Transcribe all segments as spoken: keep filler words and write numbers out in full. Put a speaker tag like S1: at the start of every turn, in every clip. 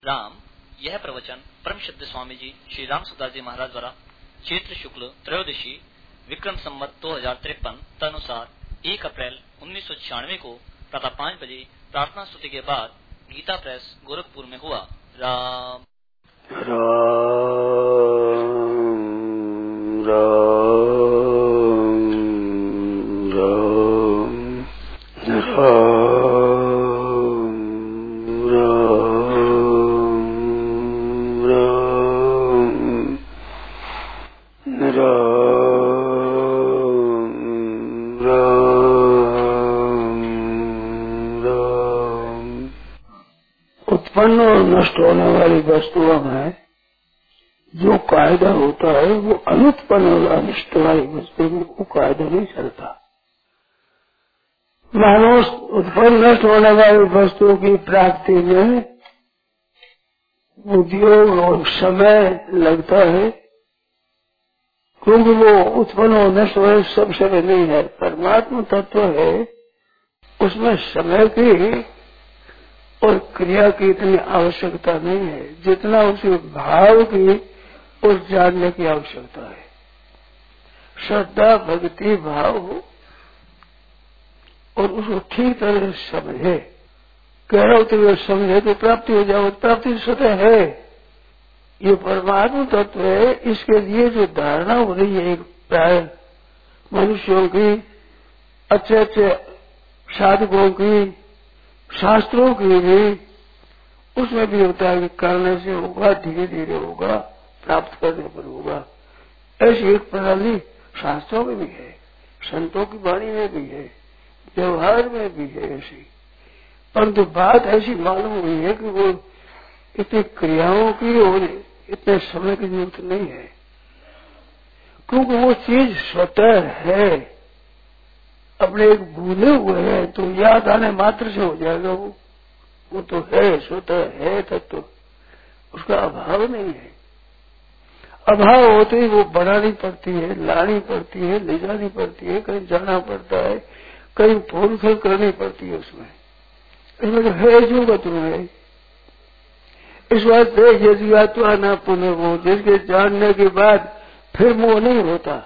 S1: राम। यह प्रवचन परम सिद्ध स्वामी जी श्री राम सुदास जी महाराज द्वारा चैत्र शुक्ल त्रयोदशी विक्रम संवत दो हजार तिरपन तदनुसार एक अप्रैल उन्नीस सौ छियानवे को प्रातः पाँच बजे प्रार्थना स्तुति के बाद गीता प्रेस गोरखपुर में हुआ। राम
S2: राम राम राम उत्पन्न और नष्ट होने वाली वस्तुओं में जो कायदा होता है वो अनुत्पन्न और अनिष्ट वाली वस्तु में वो कायदा नहीं चलता। मानो उत्पन्न नष्ट होने वाली वस्तुओं की प्राप्ति में उद्योग और समय लगता है, क्योंकि वो उत्पन्न और नष्ट होने सब समय नहीं है। परमात्मा तत्व है, उसमें समय की और क्रिया की इतनी आवश्यकता नहीं है जितना उसे भाव की और जानने की आवश्यकता है। श्रद्धा भक्ति भाव हो और उसको ठीक तरह से समझे, गहरा उतर समझे तो प्राप्ति हो जाए। प्राप्ति स्वतः है, ये परमात्मा तत्व है। इसके लिए जो धारणा हो रही है एक प्राय मनुष्यों की, अच्छे अच्छे साधकों की, शास्त्रों की भी, उसमें भी होता है कि करने से होगा, धीरे धीरे होगा, प्राप्त करने पर होगा। ऐसी एक प्रणाली शास्त्रों में भी है, संतों की वाणी में भी है, व्यवहार में भी है ऐसी। परंतु बात ऐसी मालूम हुई है कि वो इतनी क्रियाओं की और इतने समय की जरूरत नहीं है, क्योंकि वो चीज स्वतः है। अपने एक भूले हुए हैं तो याद आने मात्र से हो जाएगा। वो वो तो है, स्वतः है तत्व, तो उसका अभाव नहीं है। अभाव होते ही वो बढ़ानी पड़ती है, लानी पड़ती है, ले जानी पड़ती है, कहीं जाना पड़ता है, कहीं फोन फेल करनी पड़ती है। उसमें इसमें तो है जो गतु है। इस बात से यदि आत्मा न पुनर्मोह, जिसके जानने के बाद फिर मोह नहीं होता,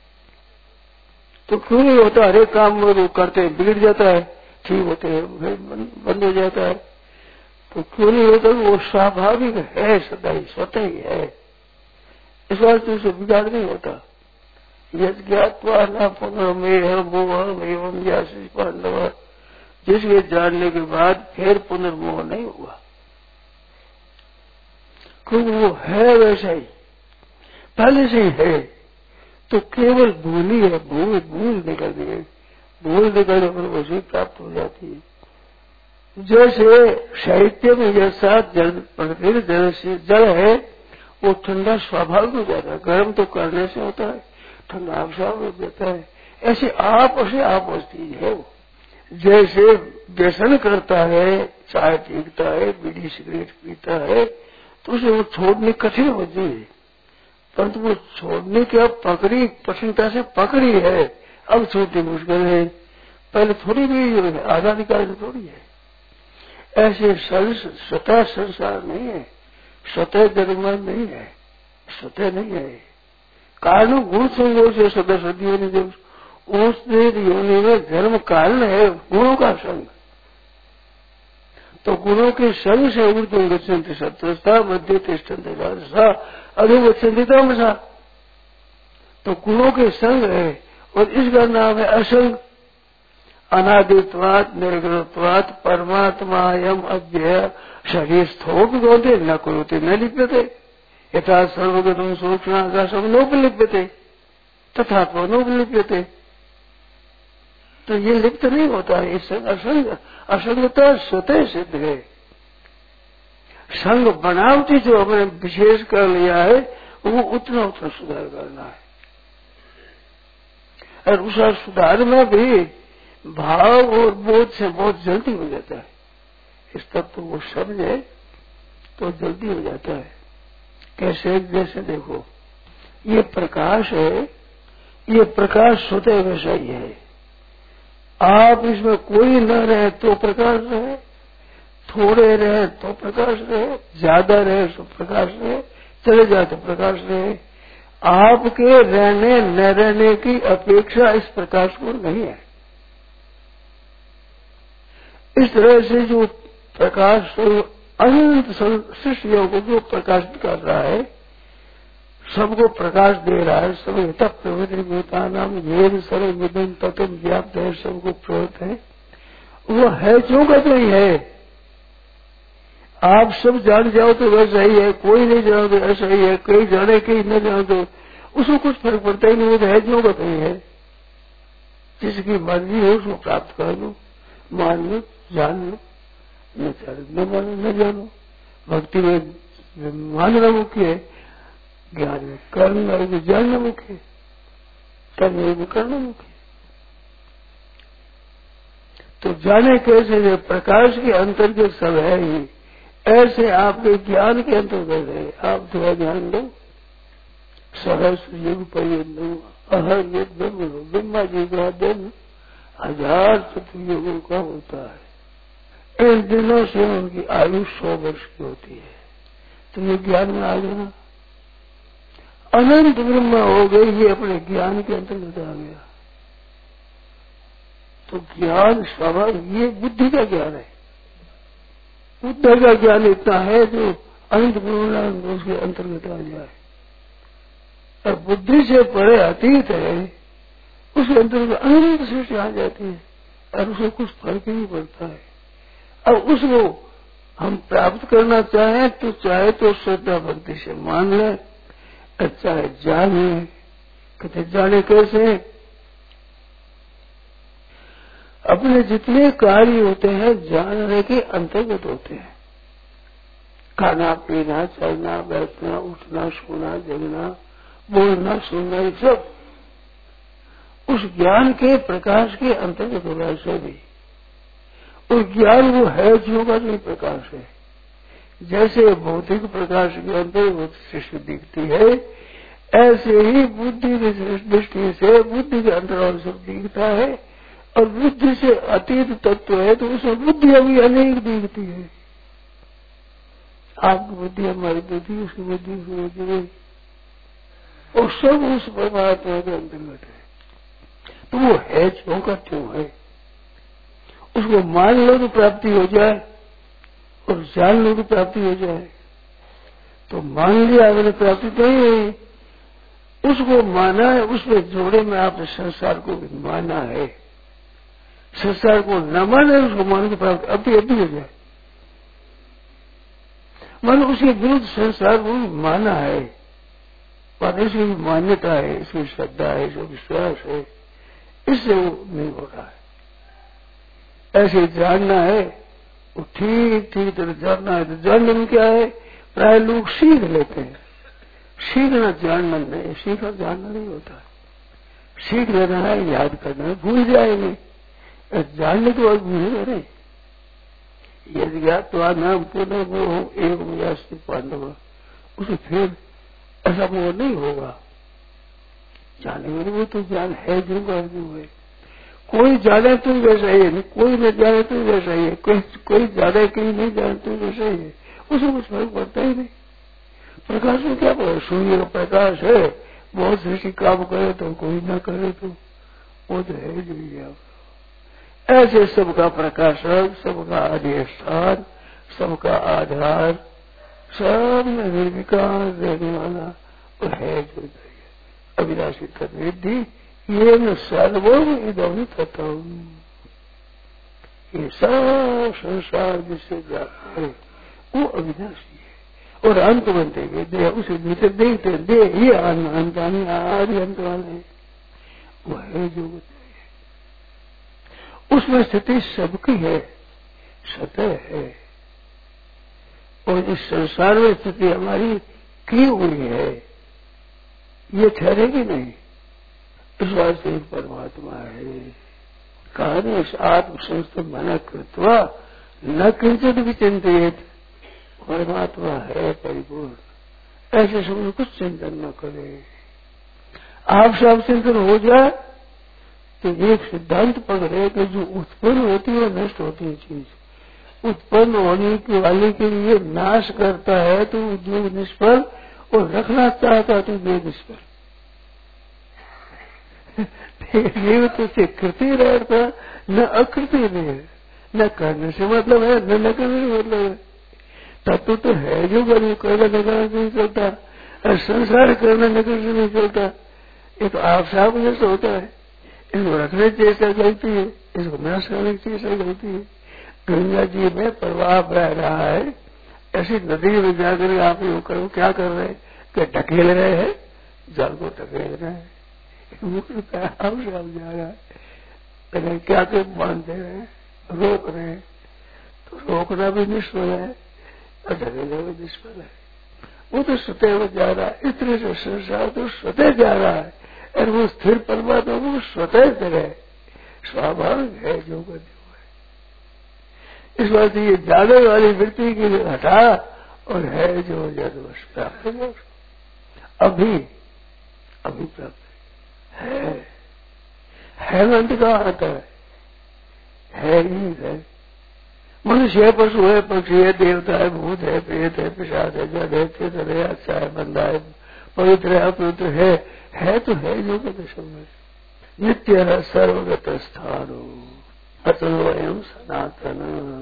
S2: तो क्यों नहीं होता? हर एक काम में वो करते बिगड़ जाता है, ठीक होते हैं फिर बंद हो जाता है, तो क्यों नहीं होता? वो स्वाभाविक है, सदा ही स्वतः ही है। इस बात से उसे बिगाड़ नहीं होता। यद ज्ञात्वा न पुनर्मेह मोह एवं ज्ञासी पांडव, जिसके जानने के बाद फिर पुनर्मोह नहीं हुआ, क्योंकि वो है वैसा ही, पहले से ही है। तो केवल भूल ही है, भूल भूल निकल गई, भूल निकलने पर वैसे प्राप्त हो जाती है। जैसे साहित्य में जैसा जल प्रकृति जल से जल है, वो ठंडा स्वाभाविक हो जाता है। गर्म तो करने से होता है, ठंडा स्वाभाविक हो जाता है। ऐसे आप से आप चीज है वो। जैसे व्यसन करता है, चाय पीता है, बीड़ी सिगरेट पीता है, तो उसे वो छोड़ने कठिन होती है। परंतु वो छोड़ने की अब पकड़ी, कठिनता से पकड़ी है, अब छोड़नी मुश्किल है। पहले थोड़ी भी आजादी काल से थोड़ी है। ऐसे स्वतः संसार नहीं है, स्वतः जन्म नहीं है, स्वतः नहीं है। कारण गुण संयोग से स्वतः सदी होनी, जब उस योनि में जन्म कारण है गुणों का संग, तो गुणों के संग से ऊर्ध्व गच्छन्ति सत्वस्था मध्य तिष्ठन्ति राजसा अधोगच्छन्ति तमसा। तो गुणों के संग है, और इसका नाम है असंग। अनादित्वात् निर्गुणत्वात् परमात्मायम अव्यय शरीर स्थोप होते न करोते न लिप्यते, यथा सर्वगतम सूक्ष्म आकाशम नोपलिप्यते तथा तो नोपलिप्यते। तो ये लिप्त नहीं होता है। इस असंग, असंगता स्वतः सिद्ध है। संग बनावटी जो हमने विशेष कर लिया है, वो उतना उतना सुधार करना है। और उस सुधार में भी भाव और बोध से बहुत जल्दी हो जाता है। इस तब तो वो समझे तो जल्दी हो जाता है। कैसे? जैसे देखो, ये प्रकाश है, ये प्रकाश स्वतः वैसा ही है। आप इसमें कोई न रहे तो प्रकाश रहे, थोड़े रहे तो प्रकाश रहे, ज्यादा रहे तो प्रकाश रहे, चले जाए तो प्रकाश रहे। आपके रहने न रहने की अपेक्षा इस प्रकाश को नहीं है। इस तरह से जो प्रकाश अनंत सृष्टियों को जो प्रकाशित कर रहा है, सबको प्रकाश दे रहा है, सब तप प्रवृत्ति नाम वेद सर्व विदन तत्व व्याप्त है, सबको प्रवृत्त है, वो है क्यों का नहीं है। आप सब जान जाओ तो वैसा ही है, कोई नहीं जानो तो ऐसा ही है, कोई जाने कहीं न जानो तो उसको कुछ फर्क पड़ता ही नहीं, वो तो है क्यों का नहीं है। जिसकी मर्जी हो उसको प्राप्त कर लो, मान लो, जान लो, न न मानो न जानो। भक्ति में मानना मुख्य है, ज्ञान में करना है, जानना मुख्य है, करने में करना मुख्य है। तो जाने कैसे है, प्रकाश के अंतर्गत सब है ही, ऐसे आपके ज्ञान के अंतर्गत है। आप थोड़ा ध्यान दो, सहस्र युग पर्यंत अहर युग ब्रह्म ब्रह्मा जी का दिन हजार चतुर्युगों का होता है। इन दिनों से उनकी आयु सौ वर्ष की होती है। तो ये ज्ञान में आ गया, अनंत ब्रह्मा हो गई, ये अपने ज्ञान के अंतर्गत आ गया। तो ज्ञान स्वाभाविक, ये बुद्धि का ज्ञान है। बुद्धि का ज्ञान इतना है जो अनंत ब्रह्मांड उसके अंतर्गत आ जाए, और बुद्धि से परे अतीत है, उसके अंतर्गत अनंत सृष्टि आ जाती है, और उसको कुछ फर्क ही नहीं पड़ता है। अब उसको हम प्राप्त करना चाहें तो चाहे तो श्रद्धा भक्ति से मान लें, चाहे जाने। कहते जाने कैसे, अपने जितने कार्य होते हैं जानने के अंतर्गत होते हैं। खाना पीना, चलना बैठना, उठना, सोना, जगना, बोलना, सुनना, ये सब उस ज्ञान के प्रकाश के अंतर्गत होगा। सभी और ज्ञान वो है जो का नहीं प्रकाश है। जैसे भौतिक प्रकाश के अंतर्गत सृष्टि दिखती है, ऐसे ही बुद्धि की दृष्टि से बुद्धि के अंतराल सब दिखता है, और बुद्धि से अतीत तत्व है तो उसमें बुद्धि अभी अनेक दिखती है। आपकी बुद्धि, हमारी बुद्धि, उसकी बुद्धि, उसकी बुद्धि, और सब उस परमात्मा के अंतर्गत है। तो वो है क्यों का क्यों है, उसको मान लो तो प्राप्ति हो जाए, और जान लो तो प्राप्ति हो जाए। तो मान लिया मैंने, प्राप्ति तो ही हुई, उसको माना है, उसमें जोड़े में आपने संसार को भी माना है। संसार को न माने, उसको मान के प्राप्त अभी अभी हो जाए। मानो उसके विरुद्ध संसार को भी माना है, पर इसकी मान्यता है, इसकी श्रद्धा है, इसका विश्वास है, इससे वो नहीं हो रहा है। ऐसे जानना है, वो ठीक ठीक तरह जानना है। तो जानने में क्या है, प्राय लोग सीख लेते हैं। सीखना जानना नहीं, सीखना जानना नहीं होता। सीख लेना है, याद करना है, भूल जाएंगे। जानने के बाद भूल रहे, यदि ज्ञातवा नाम पुनः वो हो एक मुझे पांडव, उसे फिर ऐसा मोह नहीं होगा। जाने में वो तो ज्ञान है जो जो है। कोई जाने तो वैसा ही है, कोई न जाने तो वैसा ही है, कोई कोई जाने कहीं नहीं जाने तो वैसा ही है, उसमें कुछ फर्क पड़ता ही नहीं। प्रकाश में क्या पड़ा, सूर्य का प्रकाश है, बहुत सृष्टि काम करे तो कोई ना करे तो वो तो है जो ही। ऐसे सबका प्रकाशक, सबका अधिष्ठान, सबका आधार, सब में निर्विकार रहने वाला वो है जो अविनाशी तद्विद्धि, ये न सर्वम इदम तत्व। ये सब संसार जिससे जाता है वो अविनाशी है, और अंत बनते गए देह, उसे भीतर देखते देह ये अंत आने आदि अंत वाले वो है जो उसमें स्थिति सबकी है, सतह है। और इस संसार में स्थिति हमारी की हुई है, ये ठहरेगी नहीं। इस वास्ते परमात्मा है। कहा इस आत्मसंस्थ मन कृत्वा न किंचित भी चिंतित, परमात्मा है परिपूर्ण। ऐसे समय कुछ चिंतन न करे। आप सब चिंतन हो जाए तो एक सिद्धांत पकड़े कि जो उत्पन्न होती है नष्ट होती है चीज, उत्पन्न होने के वाले के लिए नाश करता है तो उद्योग निष्फल, और रखना चाहता तो उद्योग निष्फल। जीव तुझसे कृति रहता न अकृति नहीं, न करने से मतलब है न न करने से मतलब है। तत्व तो है जो बनी करना न करने से नहीं चलता, और संसार करना न करने से नहीं चलता। ये तो आप साहब जैसा होता है, इसको रखने की चेष्टा गलती है, इसको नाश करने की चेष्टा गलती है। गंगा जी में प्रवाह बह रहा है, ऐसी नदी में जाकर आप योग करो, क्या कर रहे हैं कि ढकेल रहे हैं, जल को ढकेल रहे हैं। आप साहब जा रहा है, क्या क्या बांध दे रहे हैं, रोक रहे हैं, तो रोकना भी निष्फल है और ढकेलना भी निष्फल है। वो तो स्वतः जा रहा है, इतने से संसार तो स्वतः जा रहा है, और वो स्थिर परमात्मा वो स्वतः जगह स्वाभाविक है जो का जो है। इस बात से ये जाने वाली वृत्ति की हटा और है जो जन्मश प्राप्त है, अभी अभी प्राप्त है। है अंत का आता है, है ही है। मनुष्य है, पशु है, पक्षी है, देवता है, भूत है, प्रेत है, पिशाच है, जड़ है, चेतन है, अच्छा है, बंदा है, पवित्र है, अपवित्र है, है तो है जो कहते शब्द। नित्य है सर्वगत स्थानो अतुलोयम सनातन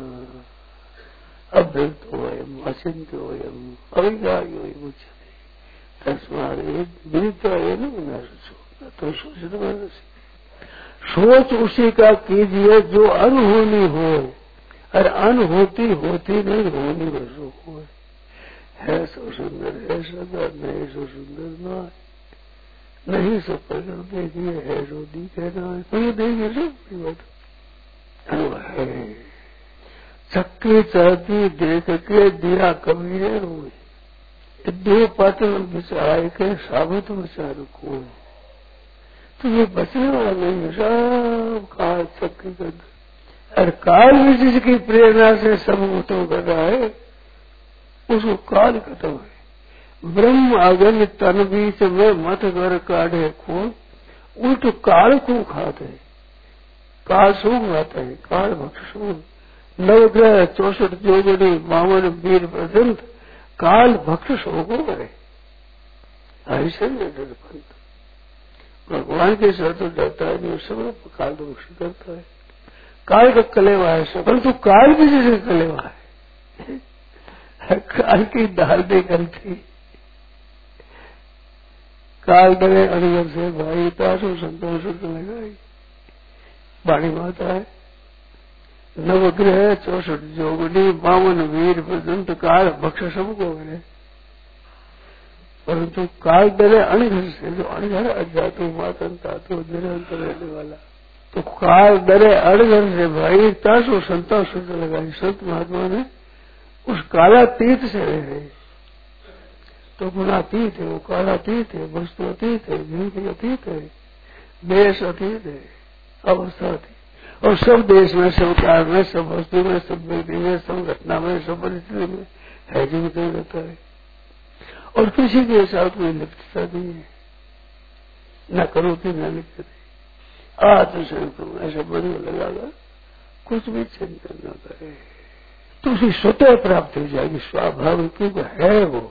S2: अभ्युक्तोयम अचिंत्योयम अविज्ञायो मुच्यते तस्मात् विदित्वायेन विनाशो तो सोचित मनसि। सोच उसी का कीजिए जो अनहोनी हो, और अनहोती होती नहीं होनी वैसो हो। है सो सुंदर है सदा, नहीं सो सुंदर ना, नहीं सो प्रकट देखिए, है सो दिखे ना, कोई देखिए सब है। चक्की चलती देख के दिया कभी है हुई, दो पात्र बिचार के साबुत विचार को, तो ये बचने वाला नहीं है, सब काल चक्की कर, और काल भी जिसकी प्रेरणा से सब उत्तम कर रहा है उसको काल खत्म है। ब्रह्म अगन तन बीच में मत कर काढ़े खून, उल्ट काल को खाते हैं। काल सूख जाता है, काल भक्ष नवग्रह चौसठ जोगड़ी बावन वीर प्रदंत काल भक्ष हो करे। ऐसे पंत भगवान के सर तो डरता है नहीं, समय काल तो भक्ष करता है। काल का कलेवा है सब, परंतु काल भी जैसे कलेवा है। काल की दाल दे गलती, काल डरे अनिगर से भाई तासो संतोष लगाई। बाणी माता है नवग्रह चौसठ जोगनी बावन वीर प्रदंत काल भक्ष सबको करे, परंतु काल डरे अणघर से, जो अणघर अज्ञातु मातन तातु निरंतर रहने वाला, तो काल डरे अणघर से भाई तासो संतोष लगाई। संत महात्मा ने उस कालातीत से रहे, तो गुणातीत है, वो कालातीत है, वस्तु अतीत है, जिंदगी अतीत है, देश अतीत है, अवस्था थी, और सब देश में, सब काल में, सब वस्तु में, सब व्यक्ति में, सब घटना में, सब परिस्थिति में है जो निकल रहता है, और किसी के साथ कोई लिप्तता नहीं है, न करो थे न लिप्त थे। आत्मसंकल्प ऐसा बंद लगागा, कुछ भी चिंतन न करे तो उसे स्वतः प्राप्त हो जाएगी। स्वाभाविक है, वो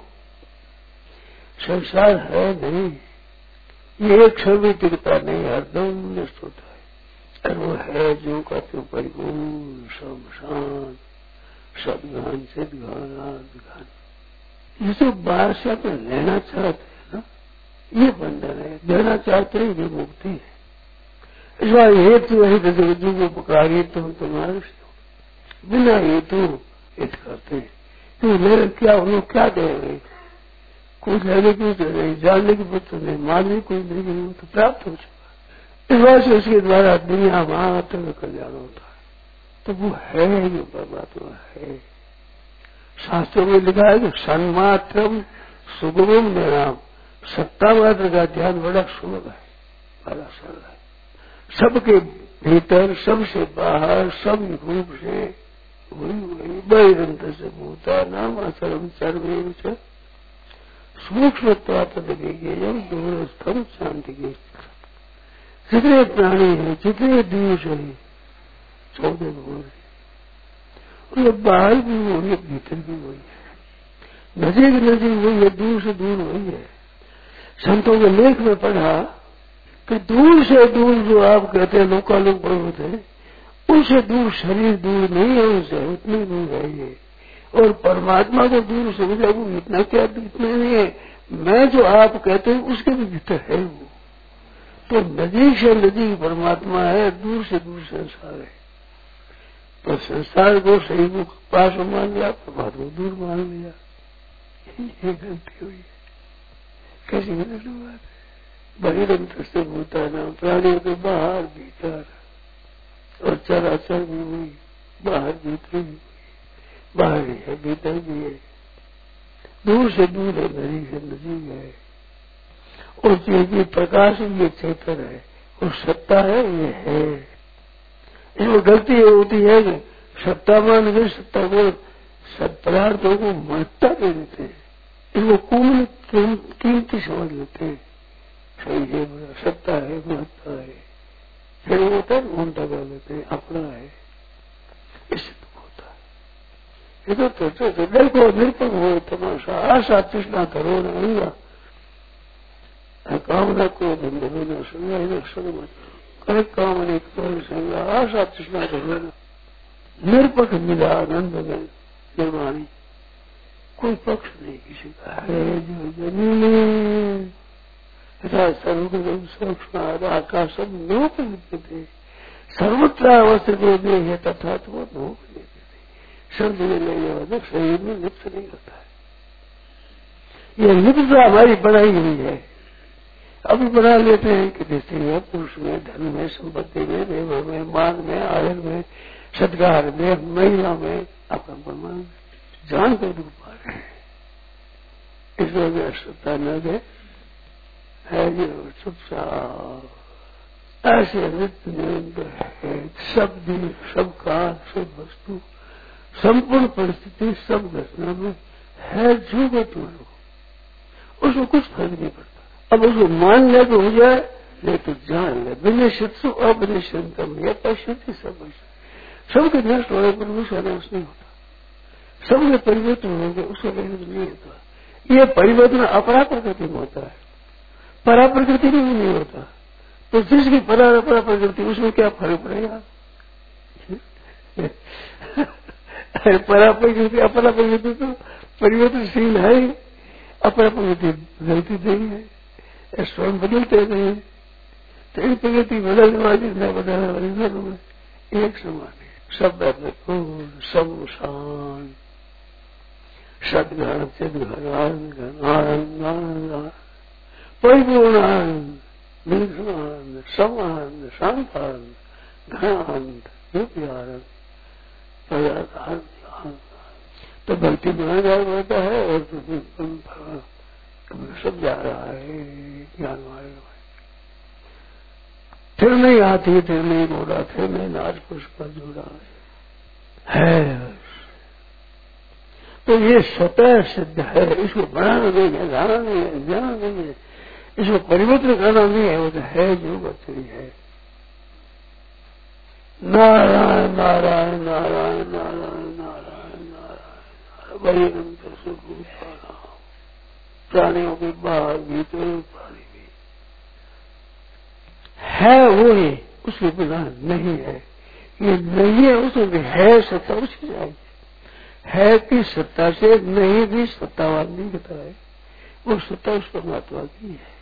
S2: संसार है नहीं, ये एक क्षण भी टिकता नहीं, हरदम नष्ट होता है, और वो है जो का तो परिपूर्ण शमशान सदगान सिद्धगान आदगान। ये तो बाहर से अपने लेना चाहते हैं ना, ये बंधन है, देना चाहते हैं ये मुक्ति है। इस बार हेतु है जगजू को पुकारिए तो तुम्हारे बिना हेतु हित करते हैं, क्यों ले क्या उन्होंने क्या देंगे, कुछ लेने की तो नहीं, जानने की बुद्ध नहीं, मानने कोई नहीं, तो प्राप्त हो चुका। इस बात से उसके द्वारा दुनिया मात्र में कल्याण होता है, तो वो है जो परमात्मा है। शास्त्रों में लिखा है कि सन्मात्रम सुगमम निराम, सत्ता मात्र का ध्यान बड़ा सुलभ है, बड़ा सरल है। सबके भीतर, सबसे बाहर, सब रूप से वही वही बहिरंत से भूता नाम असरम सर्वे सूक्ष्म तत्व दूरस्थम शांति के। जितने प्राणी हैं, जितने देश हैं, चौदह भूल, ये बाहर भी वही है, भीतर भी वही है, नजीक नजीक वही है, दूर से दूर वही है। संतों के लेख में पढ़ा कि दूर से दूर जो आप कहते हैं लोकालोक पर्वत है, उनसे दूर शरीर दूर नहीं है, उनसे उतनी दूर है ये। और परमात्मा को दूर समझा वो इतना क्या, इतना नहीं है। मैं जो आप कहते हैं उसके भी भीतर है वो। तो नजीक से नजीक परमात्मा है, दूर से दूर संसार है। तो संसार को सही को पास मान लिया, परमात्मा को दूर मान लिया, ये गलती हुई है। कैसी गलत बात है। बहिरंतर से होता ना, प्राणियों के बाहर भीतर, और चराचर भी हुई, बाहर भीतर भी हुई, बाहर भी है भीतर भी है, दूर से दूर है, नजीक से नजीक है। और ये प्रकाश ये चेतन है, और सत्ता है ये है। इसमें गलती ये होती है कि सत्ता मान के सत्ता को सत्पदार्थों को महत्ता दे देते हैं, इसको कूल कीमती समझ लेते हैं। सही है, सत्ता है, महत्ता है, फिर वो होता है घूमता कर लेते हैं, अपना है, इससे दुख होता है। ये तो तो देखो निरपक हो तमाशा, आशा तृष्णा करो न कामना को धंधो न संगा न संग करे काम अनेक संगा, आशा तृष्णा करो न निरपक मिला आनंद में निर्माणी, कोई पक्ष नहीं किसी का है जो जमीन सर्वगम सूक्ष्म आकाशम नोप थे सर्वत्र अवस्थित है तथा तो वो नोप लेते थे। शब्द में लेने वाले शरीर में लिप्त नहीं होता है। ये लिप्तता हमारी बनाई हुई है। अभी बना लेते हैं कि स्त्री में, पुरुष में, धन में, संपत्ति में, देव में, मान में, आयन में, सत्कार में, महिला में, अपना परमान जान कर दुख पा रहे हैं। इस वजह सत्ता न दे है जो चुपचाप ऐसे नित्य निरंतर है। सब दिन, सब काल, सब वस्तु, संपूर्ण परिस्थिति, सब घटना में है जो तुम्हारे को, उसमें कुछ फर्क नहीं पड़ता। अब उसको मान ले तो हो जाए, नहीं तो जान ले। विनिश्चित अविनिश्चितम यह पश्यति सब सबके नष्ट होने पर उसका नाश नहीं होता, सबके परिवर्तन होंगे उसका परिवर्तन नहीं होता। ये परिवर्तन अपरा प्रकृति में होता है, परा प्रकृति में भी नहीं होता। तो जिसकी परा अपरा प्रकृति उसमें क्या फर्क पड़ेगा। परा प्रकृति अपरा प्रकृति तो परिवर्तनशील है, अपरा प्रकृति बदलती नहीं है, स्वयं बदलते नहीं। तो इन प्रकृति बदलने वाली न बदलने वाली दोनों में एक समान है। सब पूर्ण, सब शांत, सदघन चिदघन आनंद घन आनंद आनंद परिपूर्ण आनंद, निर्गुणानंद, समानंद, शांतानंद, घनानंद, नित्य आनंद, पदार्थ आनंद। तो भक्ति बना जा रहता है और सब जा रहा है ज्ञान मार्ग में। फिर नहीं आती, फिर नहीं बोला, फिर नहीं नाच पुष्प का जोड़ा है। तो ये स्वतः सिद्ध है, इसको बनाना नहीं है, जाना नहीं है, जाना नहीं है, इसको परिवर्तन करना नहीं है, वो तो है जो बचरी है। नारायण नारायण नारायण नारायण नारायण नारायण बड़ी अंतर सुख प्राणियों के बाहर भीतर प्राणी भी है, वो ही उसके बिना नहीं है। ये नहीं है उसमें है सत्ता उसकी चाहिए, है कि सत्ता से नहीं भी सत्तावान नहीं कहता है, वो सत्ता उस परमात्मा की है।